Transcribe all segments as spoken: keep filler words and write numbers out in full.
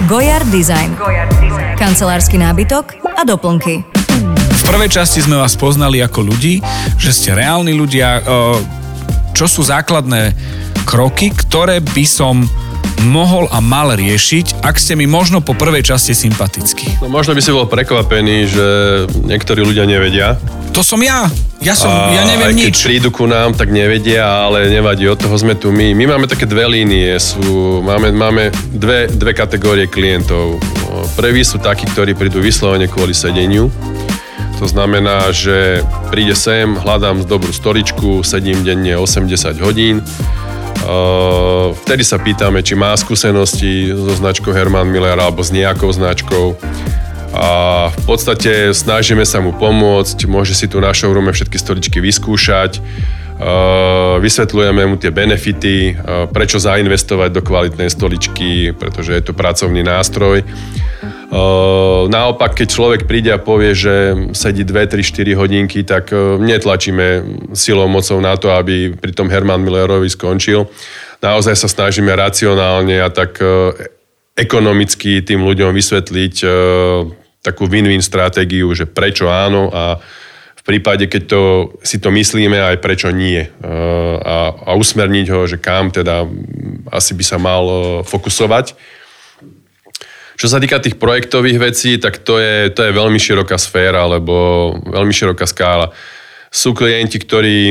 Goyard Design. Kancelársky nábytok a doplnky. V prvej časti sme vás poznali ako ľudí, že ste reálni ľudia. Čo sú základné kroky, ktoré by som mohol a mal riešiť, ak ste mi možno po prvej časti sympatickí? No možno by si bol prekvapený, že niektorí ľudia nevedia. To som ja. Ja som, a ja neviem aj nič. keď prídu ku nám, tak nevedia, ale nevadí, od toho sme tu my. My máme také dve línie, sú, máme, máme dve, dve kategórie klientov. Prví sú takí, ktorí prídu vyslovene kvôli sedeniu. To znamená, že príde sem, hľadám dobrú stoličku, sedím denne osemdesiat hodín. Uh, vtedy sa pýtame, či má skúsenosti so značkou Herman Miller alebo s nejakou značkou. A v podstate snažíme sa mu pomôcť, môže si tu na showroome všetky stoličky vyskúšať. Uh, vysvetľujeme mu tie benefity, uh, prečo zainvestovať do kvalitnej stoličky, pretože je to pracovný nástroj. Uh, naopak, keď človek príde a povie, že sedí dve, tri, štyri hodinky, tak uh, netlačíme silou, mocou na to, aby pri tom Herman Millerovi skončil. Naozaj sa snažíme racionálne a tak uh, ekonomicky tým ľuďom vysvetliť uh, takú win-win stratégiu, že prečo áno a v prípade, keď to, si to myslíme, aj prečo nie. Uh, a, a usmerniť ho, že kam teda asi by sa mal uh, fokusovať. Čo sa týka tých projektových vecí, tak to je, to je veľmi široká sféra, alebo veľmi široká skála. Sú klienti, ktorí e,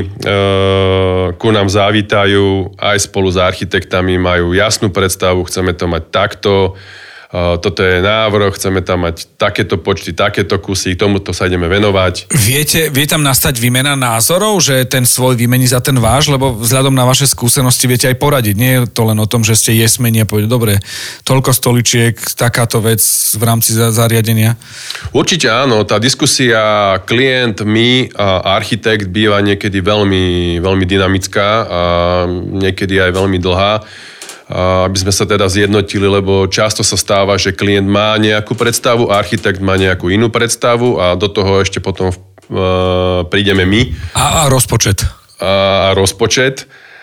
ku nám zavítajú aj spolu s architektami, majú jasnú predstavu, chceme to mať takto, e, toto je návrh, chceme tam mať takéto počty, takéto kusy, tomuto sa ideme venovať. Viete, vie tam nastať výmena názorov, že ten svoj vymení za ten váš, lebo vzhľadom na vaše skúsenosti viete aj poradiť. Nie je to len o tom, že ste jesmeni a povedať, dobre, toľko stoličiek, takáto vec v rámci zariadenia? Určite áno, tá diskusia klient, my a architekt býva niekedy veľmi, veľmi dynamická a niekedy aj veľmi dlhá. Aby sme sa teda zjednotili, lebo často sa stáva, že klient má nejakú predstavu, architekt má nejakú inú predstavu a do toho ešte potom uh, prídeme my. A, a rozpočet. A, a rozpočet.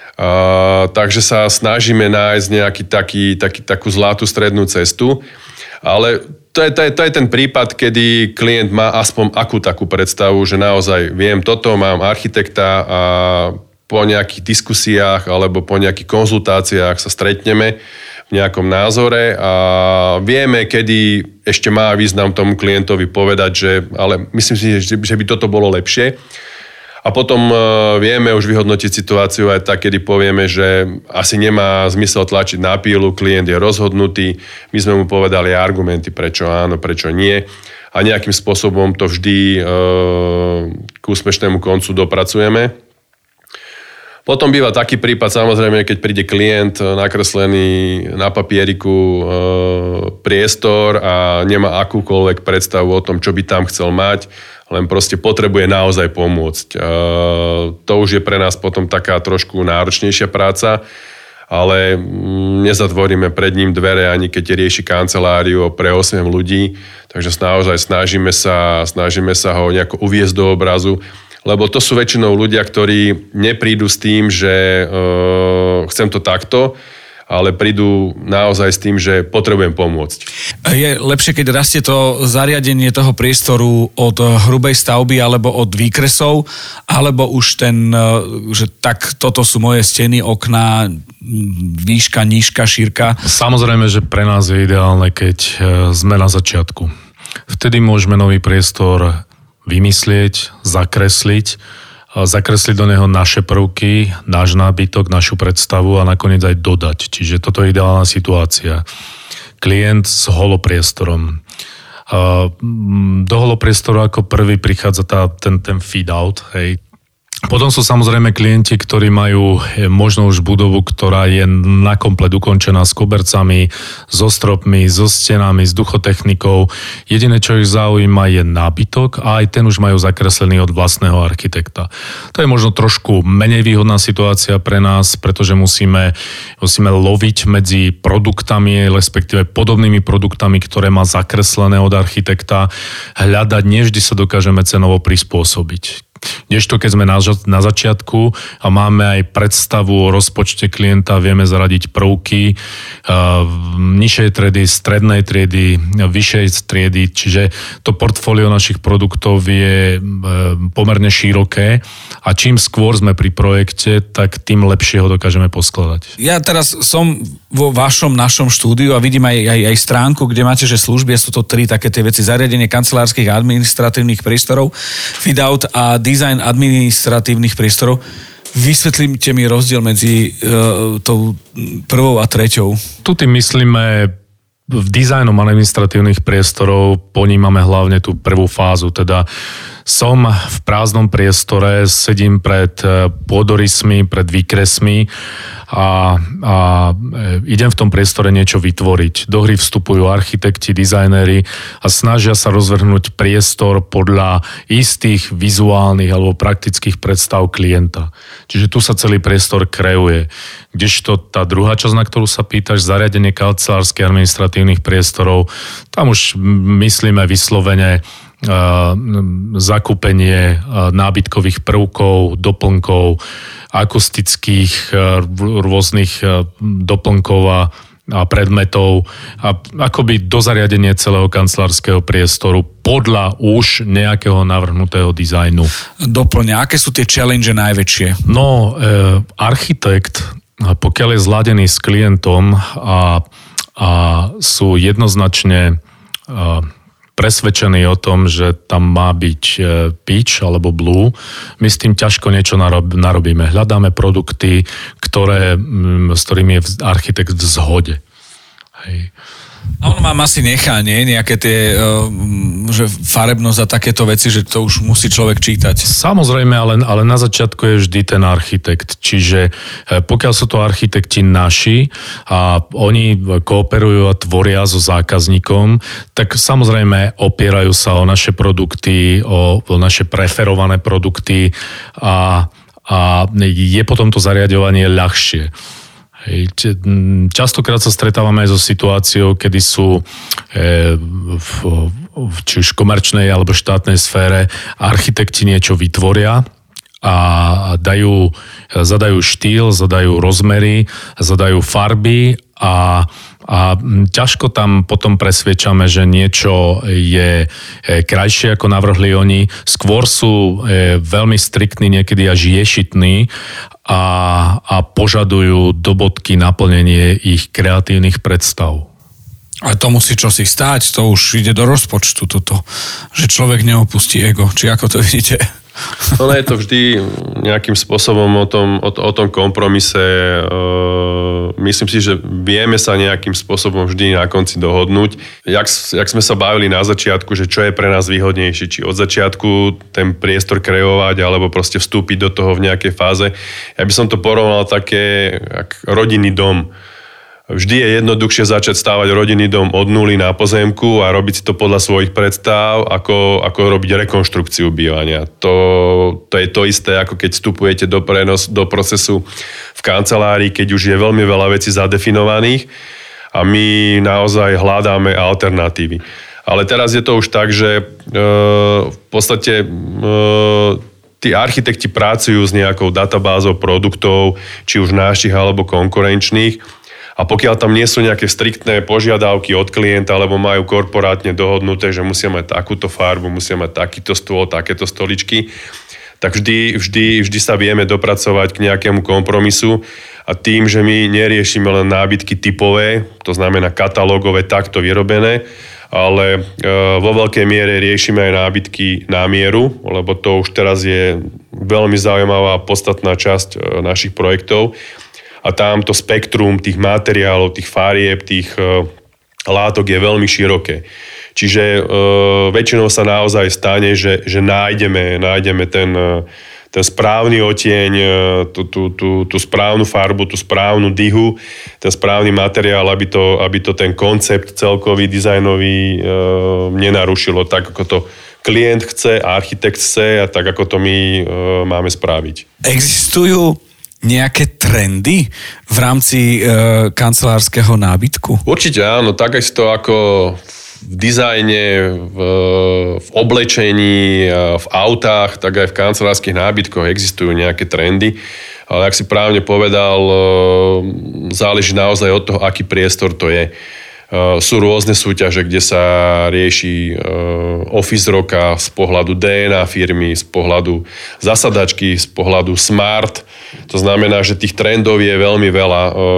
A, takže sa snažíme nájsť nejaký taký, taký, takú zlatú strednú cestu. Ale to je, to, je, to je ten prípad, kedy klient má aspoň akú takú predstavu, že naozaj viem toto, mám architekta a po nejakých diskusiách alebo po nejakých konzultáciách sa stretneme v nejakom názore a vieme, kedy ešte má význam tomu klientovi povedať, že ale myslím si, že by toto bolo lepšie. A potom vieme už vyhodnotiť situáciu aj tak, kedy povieme, že asi nemá zmysel tlačiť na pílu, klient je rozhodnutý, my sme mu povedali argumenty, prečo áno, prečo nie a nejakým spôsobom to vždy e, k úspešnému koncu dopracujeme. Potom býva taký prípad, samozrejme, keď príde klient nakreslený na papieriku e, priestor a nemá akúkoľvek predstavu o tom, čo by tam chcel mať, len proste potrebuje naozaj pomôcť. E, to už je pre nás potom taká trošku náročnejšia práca, ale nezatvoríme pred ním dvere, ani keď rieši kanceláriu pre osem ľudí, takže naozaj snažíme sa, snažíme sa ho nejako uviesť do obrazu, lebo to sú väčšinou ľudia, ktorí neprídu s tým, že e, chcem to takto, ale prídu naozaj s tým, že potrebujem pomôcť. Je lepšie, keď rastie to zariadenie toho priestoru od hrubej stavby alebo od výkresov, alebo už ten, že tak toto sú moje steny, okná, výška, nížka, šírka? Samozrejme, že pre nás je ideálne, keď sme na začiatku. Vtedy môžeme nový priestor vymyslieť, zakresliť, zakresliť do neho naše prvky, náš nábytok, našu predstavu a nakoniec aj dodať. Čiže toto je ideálna situácia. Klient s holopriestorom. Do holopriestoru ako prvý prichádza tá, ten, ten feed out, hej. Potom sú samozrejme klienti, ktorí majú možno už budovu, ktorá je na komplet ukončená s kobercami, so stropmi, so stenami, s duchotechnikou. Jediné, čo ich zaujíma, je nábytok a aj ten už majú zakreslený od vlastného architekta. To je možno trošku menej výhodná situácia pre nás, pretože musíme, musíme loviť medzi produktami, respektíve podobnými produktami, ktoré má zakreslené od architekta, hľadať, nevždy sa dokážeme cenovo prispôsobiť. Kdežto keď sme na, na začiatku a máme aj predstavu o rozpočte klienta, vieme zaradiť prvky uh, nižšej triedy, strednej triedy, vyššej triedy, čiže to portfólio našich produktov je uh, pomerne široké a čím skôr sme pri projekte, tak tým lepšie ho dokážeme poskladať. Ja teraz som vo vašom našom štúdiu a vidím aj, aj, aj stránku, kde máte, že služby, sú to tri také tie veci, zariadenie kancelárskych a administratívnych priestorov, fit-out a design administratívnych priestorov. Vysvetlite mi rozdiel medzi uh, tou prvou a treťou. Tu tým myslíme v dizajnom administratívnych priestorov, ponímame hlavne tú prvú fázu, teda som v prázdnom priestore, sedím pred pôdorysmi, pred výkresmi a, a idem v tom priestore niečo vytvoriť. Do hry vstupujú architekti, dizajnéri a snažia sa rozvrhnúť priestor podľa istých vizuálnych alebo praktických predstav klienta. Čiže tu sa celý priestor kreuje. Kdežto tá druhá časť, na ktorú sa pýtaš, zariadenie kancelárskych administratívnych priestorov, tam už myslíme vyslovene zakúpenie nábytkových prvkov, doplnkov, akustických rôznych doplnkov a predmetov a akoby dozariadenie celého kancelárskeho priestoru podľa už nejakého navrhnutého dizajnu. Doplňa, aké sú tie challenge najväčšie? No, e, architekt, pokiaľ je zladený s klientom a, a sú jednoznačne e, presvedčení o tom, že tam má byť peach alebo blue, my s tým ťažko niečo narobíme. Hľadáme produkty, ktoré, s ktorými je architekt v zhode. Hej. A on vám asi nechá, nie? Nejaké tie, že farebnosť a takéto veci, že to už musí človek čítať. Samozrejme, ale, ale na začiatku je vždy ten architekt. Čiže pokiaľ sú to architekti naši a oni kooperujú a tvoria so zákazníkom, tak samozrejme opierajú sa o naše produkty, o, o naše preferované produkty a, a je potom to zariaďovanie ľahšie. Častokrát sa stretávame aj so situáciou, kedy sú e, v, v, či už komerčnej alebo štátnej sfére architekti niečo vytvoria a dajú, zadajú štýl, zadajú rozmery, zadajú farby a A ťažko tam potom presviečame, že niečo je krajšie, ako navrhli oni. Skôr sú veľmi striktní, niekedy až ješitní a, a požadujú do bodky naplnenie ich kreatívnych predstav. Ale to musí čosi stáť, to už ide do rozpočtu toto, že človek neopustí ego. Či ako to vidíte? No je to vždy nejakým spôsobom o tom, o, o tom kompromise. E, myslím si, že vieme sa nejakým spôsobom vždy na konci dohodnúť. Jak, jak sme sa bavili na začiatku, že čo je pre nás výhodnejšie, či od začiatku ten priestor kreovať, alebo proste vstúpiť do toho v nejakej fáze. Ja by som to porovnal také, jak rodinný dom. Vždy je jednoduchšie začať stávať rodinný dom od nuly na pozemku a robiť si to podľa svojich predstav, ako, ako robiť rekonštrukciu bývania. To, to je to isté, ako keď vstupujete do, prenos, do procesu v kancelárii, keď už je veľmi veľa vecí zadefinovaných a my naozaj hľadáme alternatívy. Ale teraz je to už tak, že e, v podstate e, tí architekti pracujú s nejakou databázou produktov, či už našich alebo konkurenčných. A pokiaľ tam nie sú nejaké striktné požiadavky od klienta, alebo majú korporátne dohodnuté, že musia mať takúto farbu, musia mať takýto stôl, takéto stoličky, tak vždy, vždy, vždy sa vieme dopracovať k nejakému kompromisu. A tým, že my neriešime len nábytky typové, to znamená katalógové, takto vyrobené, ale vo veľkej miere riešime aj nábytky na mieru, lebo to už teraz je veľmi zaujímavá podstatná časť našich projektov. A tam to spektrum tých materiálov, tých farieb, tých e, látok je veľmi široké. Čiže e, väčšinou sa naozaj stane, že, že nájdeme, nájdeme ten, ten správny odtieň, tú, tú, tú, tú správnu farbu, tú správnu dyhu, ten správny materiál, aby to, aby to ten koncept celkový, dizajnový e, nenarušilo tak, ako to klient chce, architekt chce a tak, ako to my e, máme spraviť. Existujú nejaké trendy v rámci e, kancelárskeho nábytku? Určite áno, takisto ako v dizajne, v, v oblečení, v autách, tak aj v kancelárskych nábytkoch existujú nejaké trendy. Ale ak si právne povedal, záleží naozaj od toho, aký priestor to je. Sú rôzne súťaže, kde sa rieši office roka z pohľadu dé en á firmy, z pohľadu zasadačky, z pohľadu smart. To znamená, že tých trendov je veľmi veľa.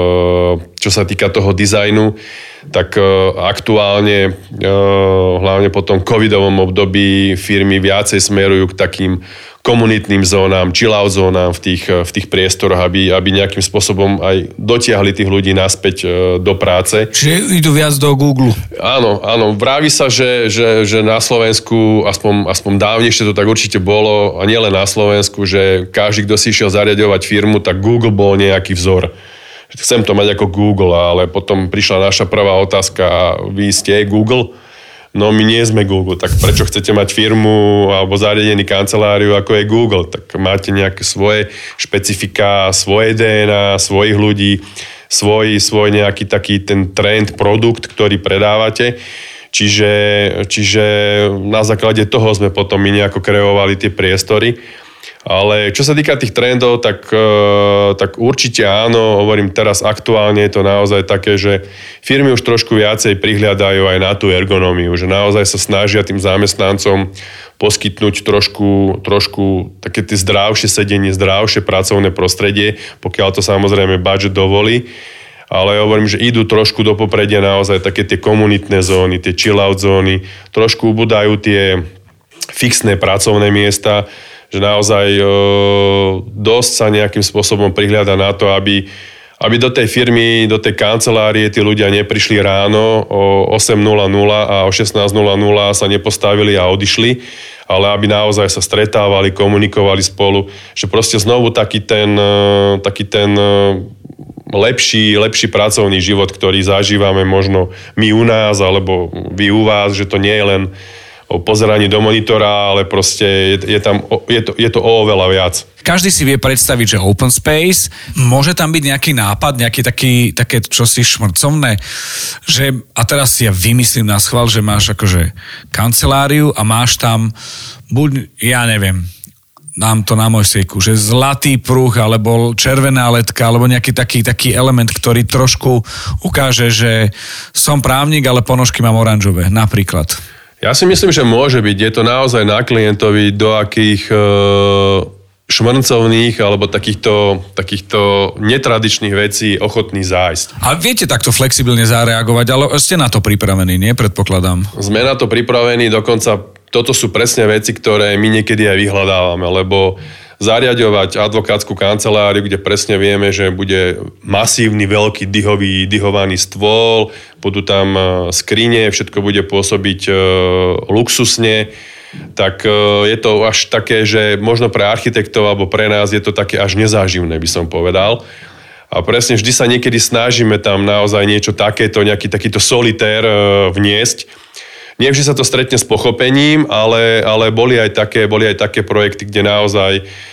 Čo sa týka toho dizajnu, tak aktuálne, hlavne po tom covidovom období, firmy viacej smerujú k takým komunitným zónam, chill-out zónam v tých, v tých priestoroch, aby, aby nejakým spôsobom aj dotiahli tých ľudí naspäť do práce. Čiže idú viac do Google. Áno, áno. Vraví sa, že, že, že na Slovensku, aspoň, aspoň dávnejšie to tak určite bolo, a nielen na Slovensku, že každý, kto si išiel zariadovať firmu, tak Google bol nejaký vzor. Chcem to mať ako Google, ale potom prišla naša prvá otázka a vy ste Google? No my nie sme Google, tak prečo chcete mať firmu alebo zariadení kanceláriu ako je Google? Tak máte nejaké svoje špecifika, svoje dé en á, svojich ľudí, svoj, svoj nejaký taký ten trend, produkt, ktorý predávate. Čiže, čiže na základe toho sme potom my nejako kreovali tie priestory. Ale čo sa týka tých trendov, tak, tak určite áno, hovorím teraz aktuálne je to naozaj také, že firmy už trošku viacej prihliadajú aj na tú ergonómiu, že naozaj sa snažia tým zamestnancom poskytnúť trošku, trošku také tie zdravšie sedenie, zdravšie pracovné prostredie, pokiaľ to samozrejme budget dovolí. Ale hovorím, že idú trošku do popredia naozaj také tie komunitné zóny, tie chill-out zóny, trošku ubúdajú tie fixné pracovné miesta, že naozaj e, dosť sa nejakým spôsobom prihliada na to, aby, aby do tej firmy, do tej kancelárie tí ľudia neprišli ráno o osem nula nula a o šestnásť nula nula sa nepostavili a odišli, ale aby naozaj sa stretávali, komunikovali spolu, že proste znovu taký ten, taký ten lepší, lepší pracovný život, ktorý zažívame možno my u nás, alebo vy u vás, že to nie je len o pozeraní do monitora, ale proste je, je, tam, je, to, je to oveľa viac. Každý si vie predstaviť, že open space, môže tam byť nejaký nápad, nejaký taký, také čosi šmrcovné, že, a teraz si ja vymyslím na schvál, že máš akože kanceláriu a máš tam buď, ja neviem, dám to na môj sejku, že zlatý pruh, alebo červená letka, alebo nejaký taký, taký element, ktorý trošku ukáže, že som právnik, ale ponožky mám oranžové, napríklad. Ja si myslím, že môže byť. Je to naozaj na klientovi, do akých e, šmrncovných alebo takýchto, takýchto netradičných vecí ochotný zájsť. A viete takto flexibilne zareagovať, ale ste na to pripravení, nie? Predpokladám. Sme na to pripravení, dokonca toto sú presne veci, ktoré my niekedy aj vyhľadávame, lebo zariadovať advokátsku kanceláriu, kde presne vieme, že bude masívny, veľký dyhový, dyhovaný stôl, budú tam skrine, všetko bude pôsobiť e, luxusne, tak e, je to až také, že možno pre architektov alebo pre nás je to také až nezáživné, by som povedal. A presne vždy sa niekedy snažíme tam naozaj niečo takéto, nejaký takýto solitér e, vniesť. Nevždy sa to stretne s pochopením, ale, ale boli, aj také, boli aj také projekty, kde naozaj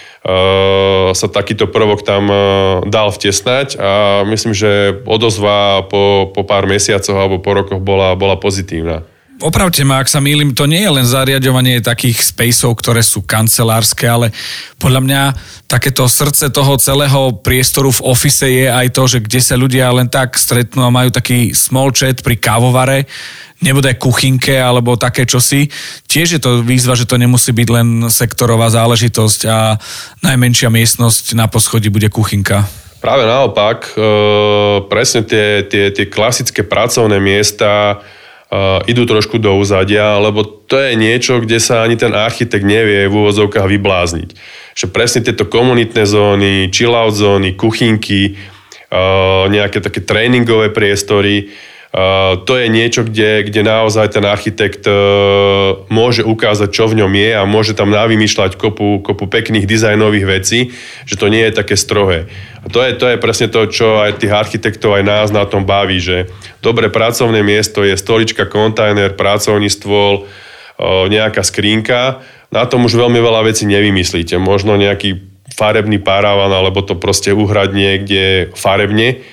uh, sa takýto prvok tam uh, dal vtesnať a myslím, že odozva po, po pár mesiacoch alebo po rokoch bola, bola pozitívna. Opravte ma, ak sa mýlim, to nie je len zariaďovanie takých spaceov, ktoré sú kancelárske, ale podľa mňa takéto srdce toho celého priestoru v office je aj to, že kde sa ľudia len tak stretnú a majú taký small chat pri kávovare, nebude kuchynke alebo také čosi. Tiež je to výzva, že to nemusí byť len sektorová záležitosť a najmenšia miestnosť na poschodí bude kuchynka. Práve naopak, e, presne tie, tie, tie klasické pracovné miesta Uh, idú trošku do úzadia, lebo to je niečo, kde sa ani ten architekt nevie v úvodzovkách vyblázniť. Že presne tieto komunitné zóny, chill-out zóny, kuchynky, uh, nejaké také tréningové priestory, uh, to je niečo, kde, kde naozaj ten architekt uh, môže ukázať, čo v ňom je a môže tam navymýšľať kopu, kopu pekných dizajnových vecí, že to nie je také strohé. A to je, to je presne to, čo aj tých architektov, aj nás na tom baví, že dobré pracovné miesto je stolička, kontajner, pracovný stôl, nejaká skrinka. Na tom už veľmi veľa vecí nevymyslíte. Možno nejaký farebný paravan, alebo to proste uhrať niekde farebne.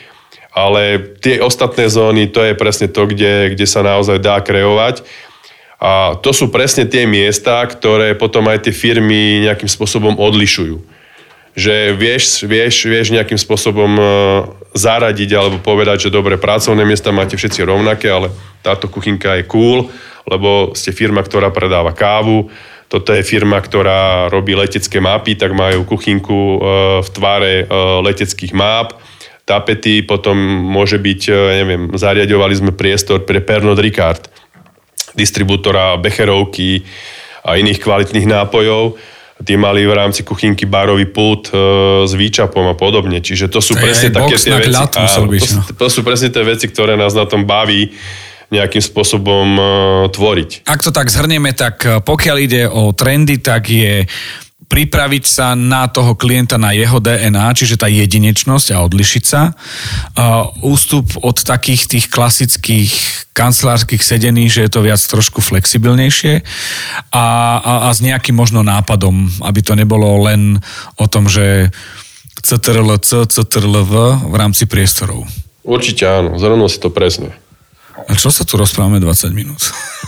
ale tie ostatné zóny, to je presne to, kde, kde sa naozaj dá kreovať. A to sú presne tie miesta, ktoré potom aj tie firmy nejakým spôsobom odlišujú. Že vieš, vieš, vieš nejakým spôsobom zaradiť alebo povedať, že dobre, pracovné miesta máte všetci rovnaké, ale táto kuchynka je cool, lebo ste firma, ktorá predáva kávu, toto je firma, ktorá robí letecké mapy, tak majú kuchynku v tvare leteckých map, tapety, potom môže byť, neviem, zariadovali sme priestor pre Pernod Ricard, distribútora becherovky a iných kvalitných nápojov. Tí mali v rámci kuchynky barový pult e, s výčapom a podobne. Čiže to sú to presne také tie veci. Ľad, áno, byť, no. to, to sú presne tie veci, ktoré nás na tom baví nejakým spôsobom e, tvoriť. Ak to tak zhrnieme, tak pokiaľ ide o trendy, tak je pripraviť sa na toho klienta, na jeho dé en á, čiže tá jedinečnosť a odlišiť sa. Uh, ústup od takých tých klasických kancelárskych sedení, že je to viac trošku flexibilnejšie a, a, a s nejakým možno nápadom, aby to nebolo len o tom, že cé té er el cé, cé té er el vé v rámci priestorov. Určite áno, zhrnul si to presne. A čo sa tu rozprávame dvadsať minút?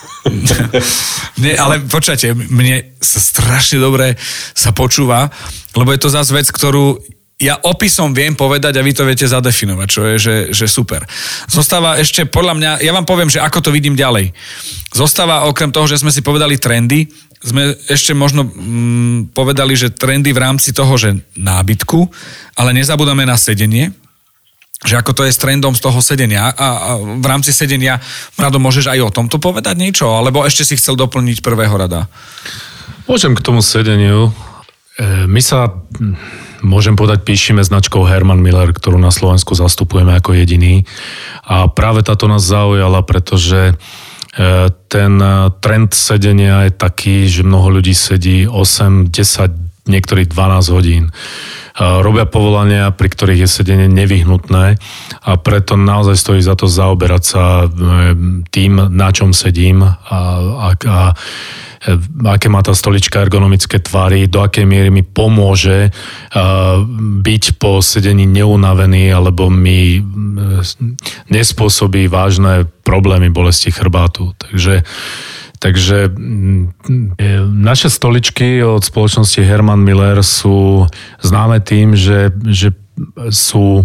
Nie, ale počujte, mne sa strašne dobre sa počúva, lebo je to zase vec, ktorú ja opisom viem povedať a vy to viete zadefinovať, čo je, že, že super. Zostáva ešte, podľa mňa, ja vám poviem, že ako to vidím ďalej. Zostáva okrem toho, že sme si povedali trendy, sme ešte možno mm, povedali, že trendy v rámci toho, že nábytku, ale nezabúdame na sedenie, že ako to je s trendom z toho sedenia a, a v rámci sedenia, Rado, môžeš aj o tomto povedať niečo, alebo ešte si chcel doplniť prvého rada? Môžem k tomu sedeniu. My sa, môžem povedať, píšime značkou Herman Miller, ktorú na Slovensku zastupujeme ako jediný a práve táto nás zaujala, pretože ten trend sedenia je taký, že mnoho ľudí sedí osem, desať, niektorých dvanásť hodín. Robia povolania, pri ktorých je sedenie nevyhnutné a preto naozaj stojí za to zaoberať sa tým, na čom sedím a, a, a aké má tá stolička ergonomické tvary, do akej miery mi pomôže byť po sedení neunavený alebo mi nespôsobí vážne problémy bolesti chrbátu. Takže Takže naše stoličky od spoločnosti Herman Miller sú známe tým, že, že sú,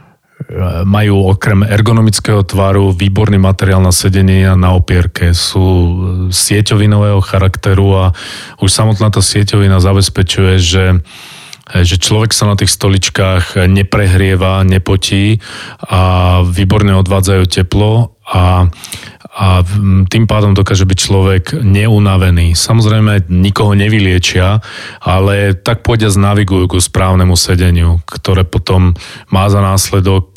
majú okrem ergonomického tvaru výborný materiál na sedenie a na opierke. Sú sieťovinového charakteru a už samotná tá sieťovina zabezpečuje, že že človek sa na tých stoličkách neprehrieva, nepotí a výborne odvádzajú teplo a a tým pádom dokáže byť človek neunavený. Samozrejme, nikoho nevyliečia, ale tak povediac navigujú ku správnemu sedeniu, ktoré potom má za následok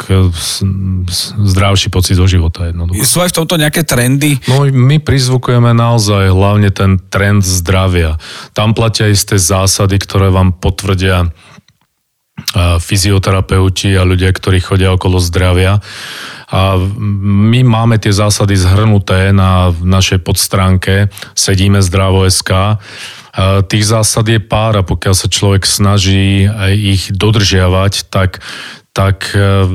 zdravší pocit zo života jednoducho. Sú aj v tomto nejaké trendy? No, my prizvukujeme naozaj hlavne ten trend zdravia. Tam platia isté zásady, ktoré vám potvrdia fyzioterapeuti a ľudia, ktorí chodia okolo zdravia. A my máme tie zásady zhrnuté na našej podstránke sedíme zdravo bodka es ká. Tých zásad je pár a pokiaľ sa človek snaží ich dodržiavať, tak tak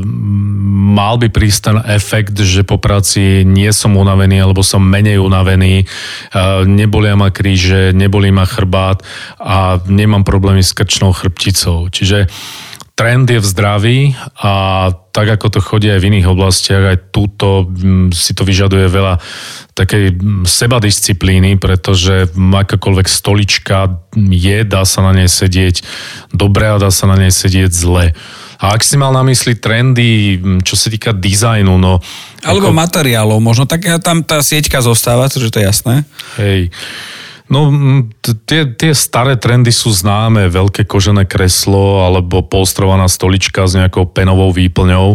mal by prísť ten efekt, že po práci nie som unavený, alebo som menej unavený, nebolia ma kríže, nebolí ma chrbát a nemám problémy s krčnou chrbticou. Čiže trend je v zdraví a tak ako to chodí aj v iných oblastiach, aj túto si to vyžaduje veľa takej sebadisciplíny, pretože akákoľvek stolička je, dá sa na nej sedieť dobre a dá sa na nej sedieť zle. A ak si mal na mysli trendy, čo sa týka dizajnu, no... Alebo ako... materiálov, možno tak tam tá sieťka zostáva, že to je jasné. Hej. No, tie, tie staré trendy sú známe, veľké kožené kreslo alebo polstrovaná stolička s nejakou penovou výplňou.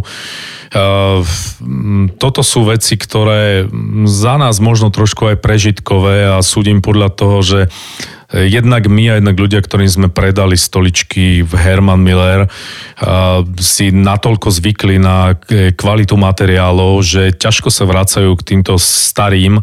Toto sú veci, ktoré za nás možno trošku aj prežitkové a súdim podľa toho, že jednak my a jednak ľudia, ktorým sme predali stoličky v Herman Miller, si natoľko zvykli na kvalitu materiálov, že ťažko sa vracajú k týmto starým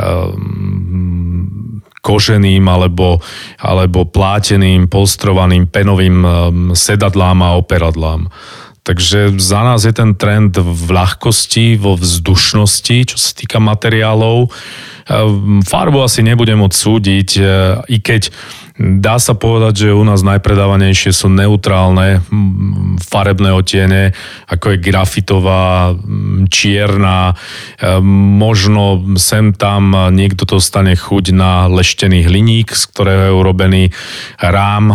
koženým alebo, alebo pláteným, polstrovaným, penovým sedadlám a operadlám. Takže za nás je ten trend v ľahkosti, vo vzdušnosti, čo sa týka materiálov. Farbu asi nebudem môcť súdiť, i keď dá sa povedať, že u nás najpredávanejšie sú neutrálne farebné odtiene, ako je grafitová, čierna, možno sem tam niekto to stane chuť na leštený hliník, z ktorého je urobený rám.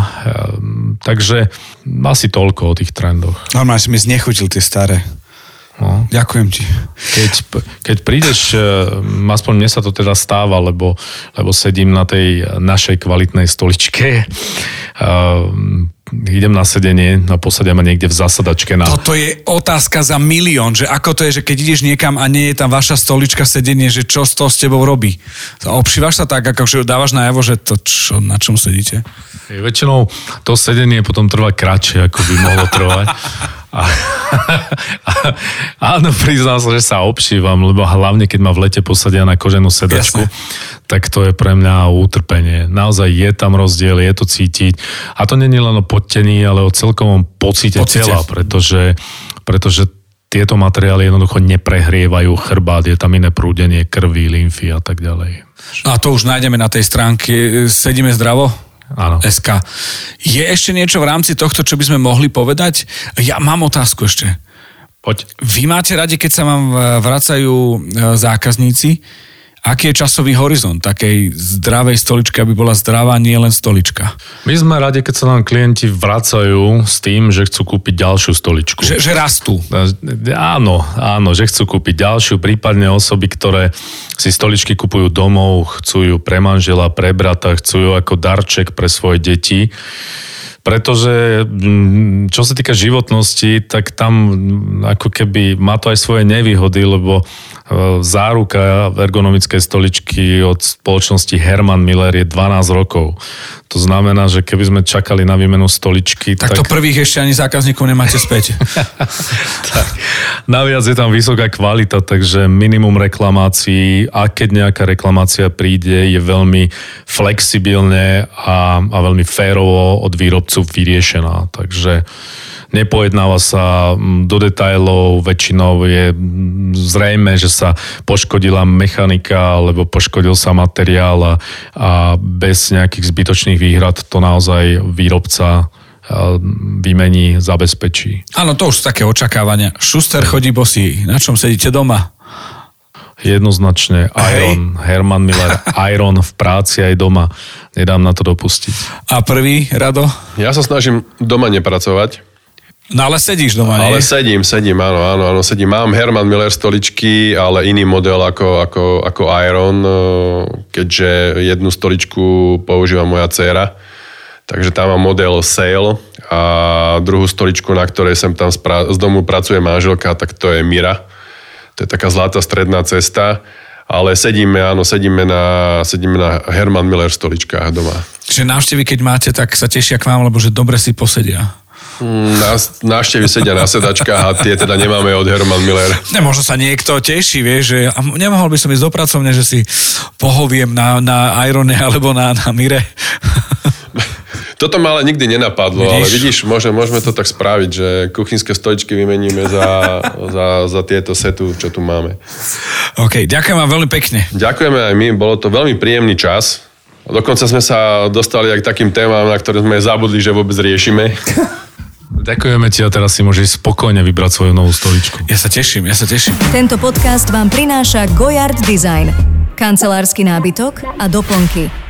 Takže asi toľko o tých trendoch. Normálne si mi znechutil tie staré. No. Ďakujem ti. Keď, keď prídeš, aspoň mne sa to teda stáva, lebo, lebo sedím na tej našej kvalitnej stoličke, uh, idem na sedenie a posadia ma niekde v zasadačke. Na... Toto je otázka za milión, že ako to je, že keď ideš niekam a nie je tam vaša stolička sedenie, že čo z toho s tebou robí? Obšívaš sa tak, ako že dávaš najavo, že to čo, na čom sedíte? Väčšinou to sedenie potom trvá kratšie, ako by mohlo trvať. A, a, áno, priznám sa, že sa obšívam, lebo hlavne, keď ma v lete posadia na koženú sedačku, jasne, tak to je pre mňa utrpenie. Naozaj je tam rozdiel, je to cítiť. A to nie je len o podtení, ale o celkovom pocite, pocite. tela, pretože, pretože tieto materiály jednoducho neprehrievajú chrbát, je tam iné prúdenie krvi, lymfy a tak ďalej. A to už nájdeme na tej stránke Sedíme zdravo? Áno. es ká. Je ešte niečo v rámci tohto, čo by sme mohli povedať? Ja mám otázku ešte. Poď. Vy máte radi, keď sa vám vracajú zákazníci, aký je časový horizont takej zdravej stoličky, aby bola zdravá, nie len stolička? My sme radi, keď sa nám klienti vracajú s tým, že chcú kúpiť ďalšiu stoličku. Že, že rastú. Áno, áno, že chcú kúpiť ďalšiu, prípadne osoby, ktoré si stoličky kupujú domov, chcú ju pre manžela, pre brata, chcú ju ako darček pre svoje deti. Pretože čo sa týka životnosti, tak tam ako keby má to aj svoje nevýhody, lebo záruka ergonomickej stoličky od spoločnosti Herman Miller je dvanásť rokov. To znamená, že keby sme čakali na výmenu stoličky... Tak, tak... to prvých ešte ani zákazníkov nemáte späť. Tak. Naviac je tam vysoká kvalita, takže minimum reklamácií a keď nejaká reklamácia príde, je veľmi flexibilne a, a veľmi férovo od výrobcu vyriešená. Takže nepojednáva sa do detailov, väčšinou je zrejme, že sa poškodila mechanika alebo poškodil sa materiál a, a bez nejakých zbytočných výhrad to naozaj výrobca vymení, zabezpečí. Áno, to už sú také očakávania. Šuster chodí bosý. Na čom sedíte doma? Jednoznačne Iron, Hej. Herman Miller, Iron v práci aj doma. Nedám na to dopustiť. A prvý, Rado? Ja sa snažím doma nepracovať. No ale sedíš doma, nie? Ale sedím, sedím, áno, áno, áno, sedím. Mám Herman Miller stoličky, ale iný model ako, ako, ako Iron, keďže jednu stoličku používa moja dcéra. Takže tam mám model Sail a druhú stoličku, na ktorej sem tam z domu pracuje manželka, tak to je Mira. To je taká zlatá stredná cesta. Ale sedíme, áno, sedíme na, sedíme na Herman Miller stoličkách doma. Čiže návštevy, keď máte, tak sa tešia k vám, lebo že dobre si posedia. Návštevy sedia na sedačkách a tie teda nemáme od Herman Miller. Ne, možno sa niekto teší, vieš, že a nemohol by som ísť do pracovne, že si pohoviem na, na Irone alebo na, na Mire. Toto ma ale nikdy nenapadlo, vidíš? Ale vidíš, môžeme, môžeme to tak spraviť, že kuchynské stoličky vymeníme za, za, za tieto setu, čo tu máme. OK, ďakujem vám veľmi pekne. Ďakujeme aj my, bolo to veľmi príjemný čas. Dokonca sme sa dostali aj k takým témam, na ktoré sme zabudli, že vôbec riešime. Ďakujeme ti a teraz si môžeš spokojne vybrať svoju novú stoličku. Ja sa teším, ja sa teším. Tento podcast vám prináša Gojard Design. Kancelársky nábytok a doplnky.